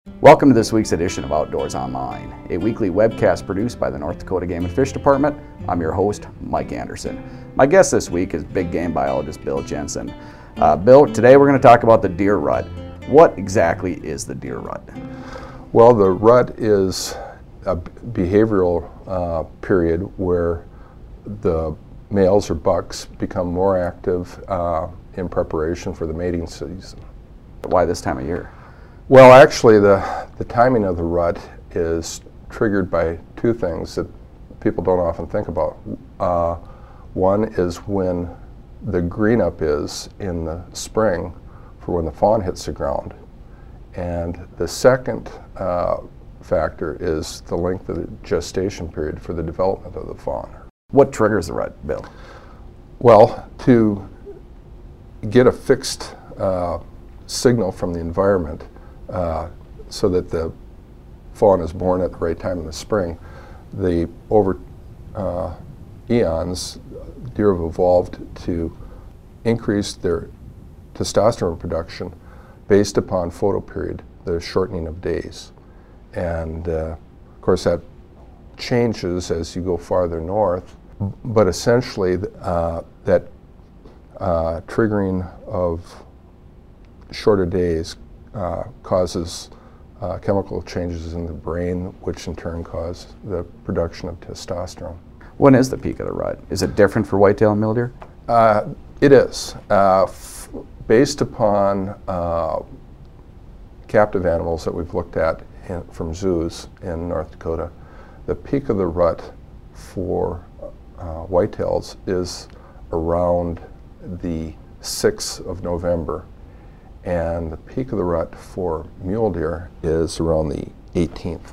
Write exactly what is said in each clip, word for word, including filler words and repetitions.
Welcome to this week's edition of Outdoors Online, a weekly webcast produced by the North Dakota Game and Fish Department. I'm your host, Mike Anderson. My guest this week is big game biologist Bill Jensen. Uh, Bill, today we're going to talk about the deer rut. What exactly is the deer rut? Well, the rut is a behavioral uh, period where the males or bucks become more active uh, in preparation for the mating season. Why this time of year? Well, actually, the, the timing of the rut is triggered by two things that people don't often think about. Uh, one is when the green up is in the spring for when the fawn hits the ground. And the second uh, factor is the length of the gestation period for the development of the fawn. What triggers the rut, Bill? Well, to get a fixed uh, signal from the environment uh, so that the fawn is born at the right time in the spring, the over uh, eons, deer have evolved to increase their testosterone production based upon photoperiod, the shortening of days. And uh, of course that changes as you go farther north, but essentially uh, that uh, triggering of shorter days uh, causes uh, chemical changes in the brain, which in turn cause the production of testosterone. When is the peak of the rut? Is it different for whitetail and mule deer? Uh, it is. Uh, f based upon uh, captive animals that we've looked at in, from zoos in North Dakota, the peak of the rut for uh, whitetails is around the sixth of November. And the peak of the rut for mule deer is around the eighteenth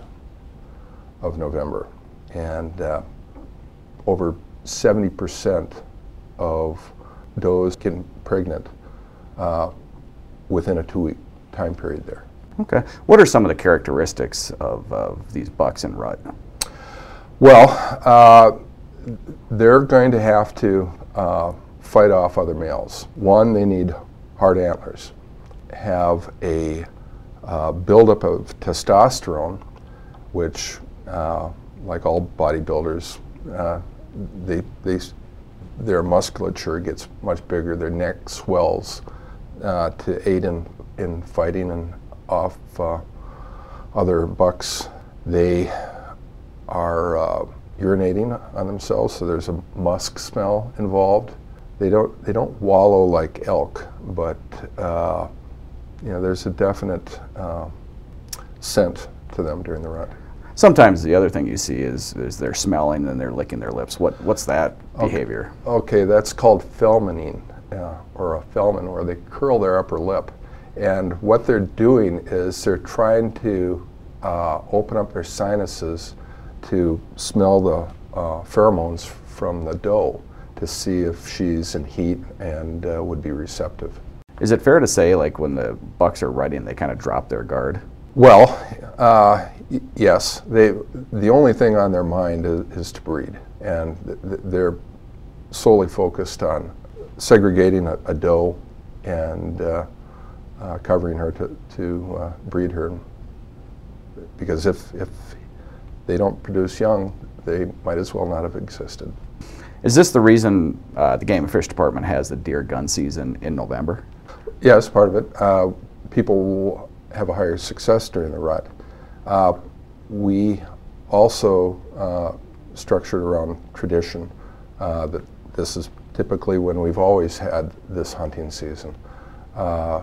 of November. And uh, over seventy percent of does get pregnant uh, within a two-week time period there. Okay. What are some of the characteristics of, of these bucks in rut? Well, uh, they're going to have to uh, fight off other males. One, they need hard antlers, have a uh, buildup of testosterone, which, uh, like all bodybuilders, uh, they, they, their musculature gets much bigger, their neck swells uh, to aid in, in fighting and off uh, other bucks. They are uh, urinating on themselves, so there's a musk smell involved. They don't, they don't wallow like elk, but uh, you know, there's a definite uh, scent to them during the rut. Sometimes the other thing you see is, is they're smelling and they're licking their lips. What, what's that behavior? Okay, okay that's called felmaning, uh, or a felman, where they curl their upper lip. And what they're doing is they're trying to uh, open up their sinuses to smell the uh, pheromones from the doe to see if she's in heat and uh, would be receptive. Is it fair to say, like, when the bucks are rutting, they kind of drop their guard? Well, uh, y yes. They, the only thing on their mind is, is to breed, and th th they're solely focused on segregating a, a doe and uh, uh, covering her to, to uh, breed her. Because if, if they don't produce young, they might as well not have existed. Is this the reason uh, the Game and Fish Department has the deer gun season in November? Yes, part of it. Uh, people will have a higher success during the rut. Uh, we also uh, structured around tradition uh, that this is typically when we've always had this hunting season. Uh,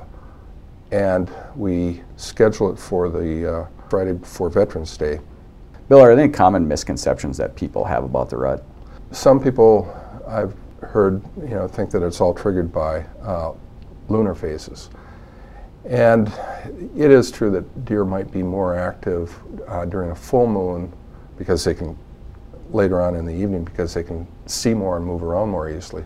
and we schedule it for the uh, Friday before Veterans Day. Bill, are there any common misconceptions that people have about the rut? Some people I've heard, you know, think that it's all triggered by uh, lunar phases. And it is true that deer might be more active uh, during a full moon because they can, later on in the evening, because they can see more and move around more easily.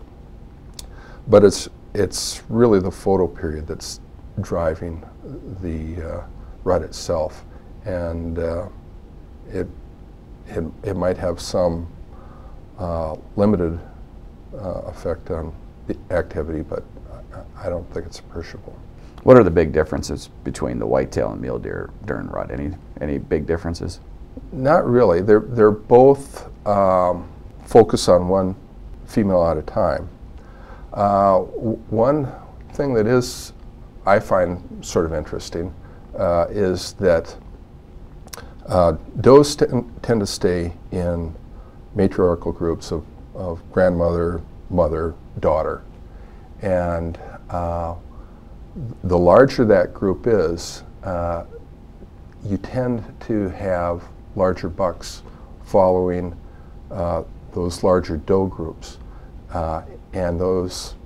But it's, it's really the photo period that's driving the uh, rut itself. And uh, it, it, it might have some uh, limited uh, effect on the activity, but I don't think it's appreciable. What are the big differences between the whitetail and mule deer during rut? Any any big differences? Not really. They're they're both um, focus on one female at a time. Uh, w- one thing that is, I find sort of interesting, uh, is that uh, does t- tend to stay in matriarchal groups of, of grandmother, mother, daughter, and uh, the larger that group is, uh, you tend to have larger bucks following uh, those larger doe groups. Uh, and those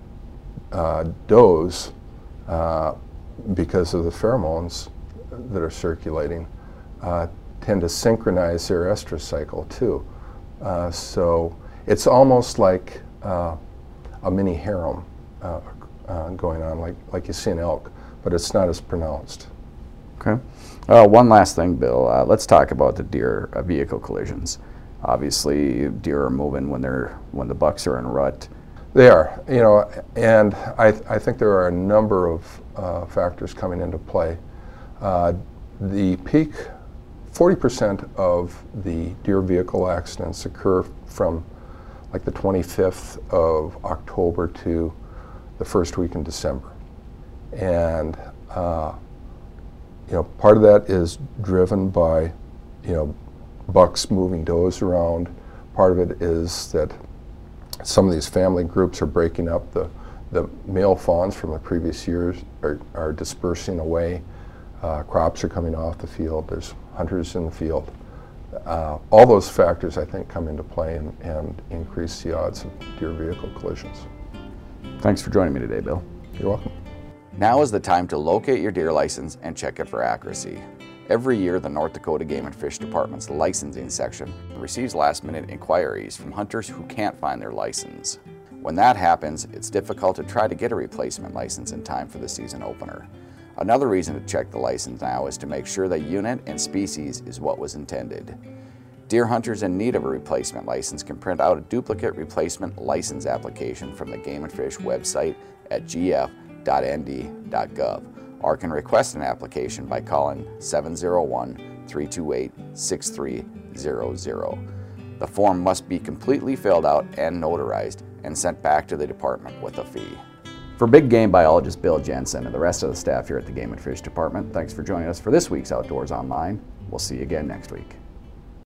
uh, does, uh, because of the pheromones that are circulating, uh, tend to synchronize their estrus cycle too. Uh, so it's almost like uh, a mini harem uh, uh, going on, like, like you see in elk, but it's not as pronounced. Okay. Uh, one last thing, Bill. Uh, let's talk about the deer uh, vehicle collisions. Obviously, deer are moving when they're when the bucks are in rut. They are, you know, and I, th- I think there are a number of uh, factors coming into play. Uh, the peak, forty percent of the deer vehicle accidents occur from like the twenty-fifth of October to the first week in December. And, uh, you know, part of that is driven by, you know, bucks moving does around. Part of it is that some of these family groups are breaking up. The, the male fawns from the previous years are, are dispersing away. Uh, crops are coming off the field. There's hunters in the field. Uh, all those factors, I think, come into play and, and increase the odds of deer vehicle collisions. Thanks for joining me today, Bill. You're welcome. Now is the time to locate your deer license and check it for accuracy. Every year, the North Dakota Game and Fish Department's licensing section receives last-minute inquiries from hunters who can't find their license. When that happens, it's difficult to try to get a replacement license in time for the season opener. Another reason to check the license now is to make sure the unit and species is what was intended. Deer hunters in need of a replacement license can print out a duplicate replacement license application from the Game and Fish website at g f dot n d dot gov, or can request an application by calling seven zero one, three two eight, six three zero zero. The form must be completely filled out and notarized and sent back to the department with a fee. For big game biologist Bill Jensen and the rest of the staff here at the Game and Fish Department, thanks for joining us for this week's Outdoors Online. We'll see you again next week.